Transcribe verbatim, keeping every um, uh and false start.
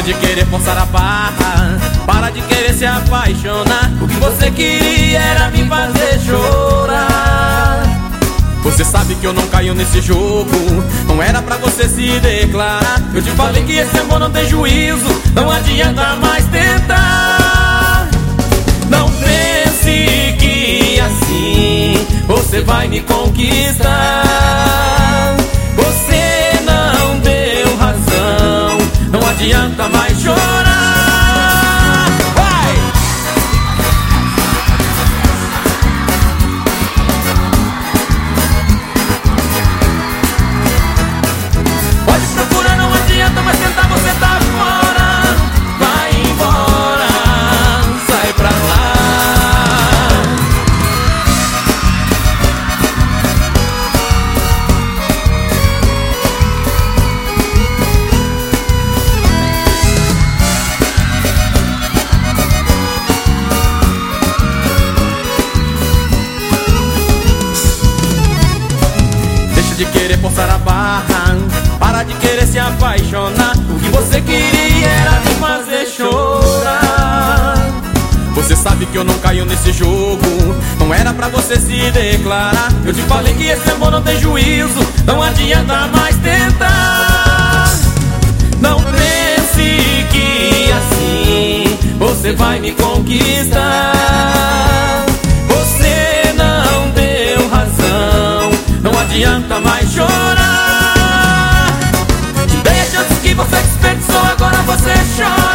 Deixa de querer forçar a barra, para de querer se apaixonar. O que você queria era me fazer chorar. Você sabe que eu não caio nesse jogo, não era pra você se declarar. Eu te falei que esse amor não tem juízo, não adianta mais tentar. Não pense que assim você vai me conquistar. Você não deu razão, não adianta mais chorar. Vai! Pode procurar, não adianta mais tentar, você tá fora. Vai embora, sai pra lá. De querer forçar a barra, para de querer se apaixonar. O que você queria era me fazer chorar. Você sabe que eu não caio nesse jogo, não era pra você se declarar. Eu te falei que esse amor não tem juízo, não adianta mais tentar. Não pense que assim você vai me conquistar. Você não deu razão, não adianta mais chorar. Te dei a chance que você desperdiçou, agora você chora.